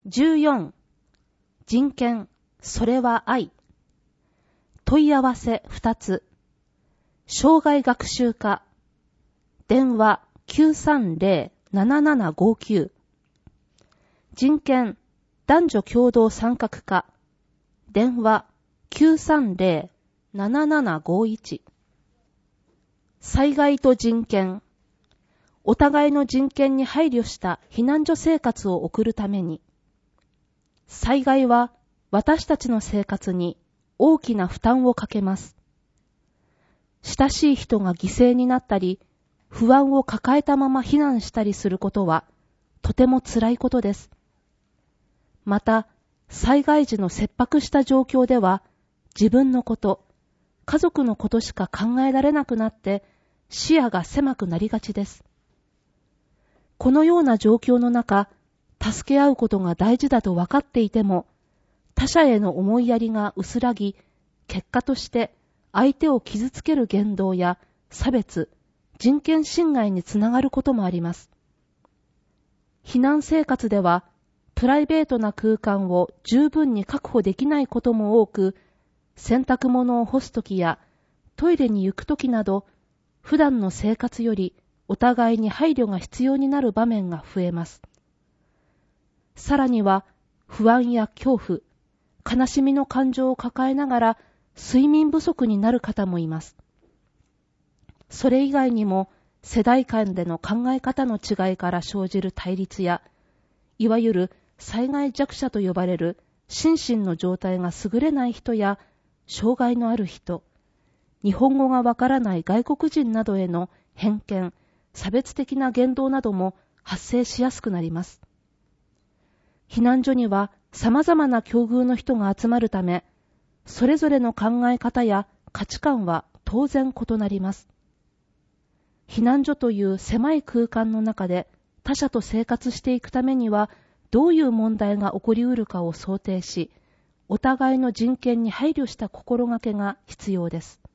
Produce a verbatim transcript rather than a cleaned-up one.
じゅうよん、人権、それは愛。問い合わせふたつ。障害学習課。電話 きゅうさんゼロ ななななごきゅう。人権、男女共同参画課。電話 きゅうさんゼロ ななななごいち。災害と人権。お互いの人権に配慮した避難所生活を送るために、災害は私たちの生活に大きな負担をかけます。親しい人が犠牲になったり、不安を抱えたまま避難したりすることはとても辛いことです。また、災害時の切迫した状況では、自分のこと、家族のことしか考えられなくなって視野が狭くなりがちです。このような状況の中、助け合うことが大事だと分かっていても、他者への思いやりが薄らぎ、結果として相手を傷つける言動や差別、人権侵害につながることもあります。避難生活では、プライベートな空間を十分に確保できないことも多く、洗濯物を干すときやトイレに行くときなど、普段の生活よりお互いに配慮が必要になる場面が増えます。さらには、不安や恐怖、悲しみの感情を抱えながら睡眠不足になる方もいます。それ以外にも、世代間での考え方の違いから生じる対立や、いわゆる災害弱者と呼ばれる心身の状態が優れない人や、障害のある人、日本語がわからない外国人などへの偏見、差別的な言動なども発生しやすくなります。避難所には様々な境遇の人が集まるため、それぞれの考え方や価値観は当然異なります。避難所という狭い空間の中で他者と生活していくためには、どういう問題が起こりうるかを想定し、お互いの人権に配慮した心がけが必要です。